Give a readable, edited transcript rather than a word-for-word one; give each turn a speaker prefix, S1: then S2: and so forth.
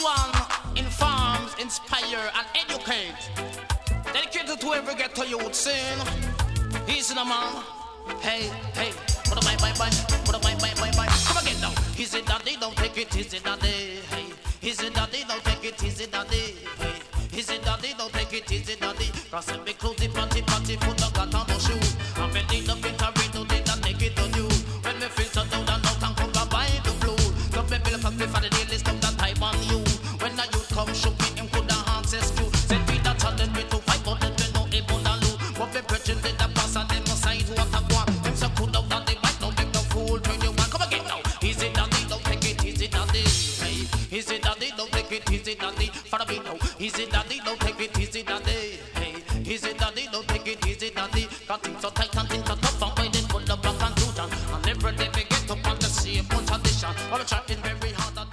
S1: one informs, inspire, and educate. Dedicated to every ghetto youth scene. Easy the man. Hey, hey. What a bye, bye, bye. What a bye, bye, bye, bye. Come again now. Easy daddy, don't take it easy daddy. Hey. Easy daddy, don't take it easy daddy. Hey. Easy daddy, don't take it easy daddy. Cause if we close the party, foot up got on the shoe. I'm ready to fit a riddle, did I take it on you? When me filter down and out and come by the blue. Don't be built up for the daily stuff that type on you. When the youth come shoot me, him could have answers you. Said me that challenge me to fight, but then we know it won't lose. But me preaching did the pass and them side what I want. Them so cool out that they might not make no fool turn you on. Come again now. Easy daddy, don't take it easy daddy. Hey, easy daddy, don't take it easy daddy. Follow me now. Easy daddy, don't take it easy daddy. Hey, easy daddy, don't take it easy daddy. Got things so tight and things so tough and waiting for the black and truth. And every day we get up on the same one tradition. All the trying very hard.